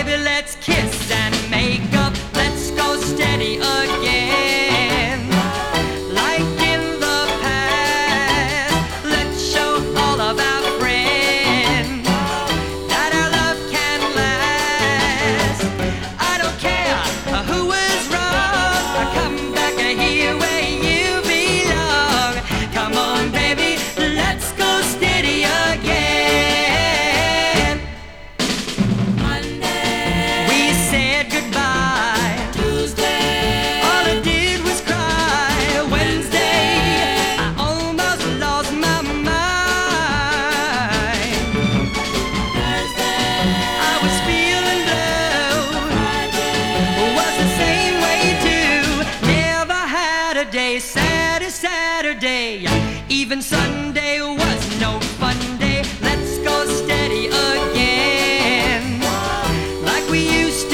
baby, let's kiss and make up. Let's go steady again. Like in the past, let's show all of our friends that our love can last. I don't care who is wrong. Come back here where you belong. Come on, baby, let's go steady again. Monday, We said goodbye. Tuesday, All I did was cry. Wednesday, I almost lost my mind. Thursday, I was feeling low. Friday, Was the same way too. Never had a day sad as Saturday. Even Sunday was no fun day. Let's go steady again, like we used to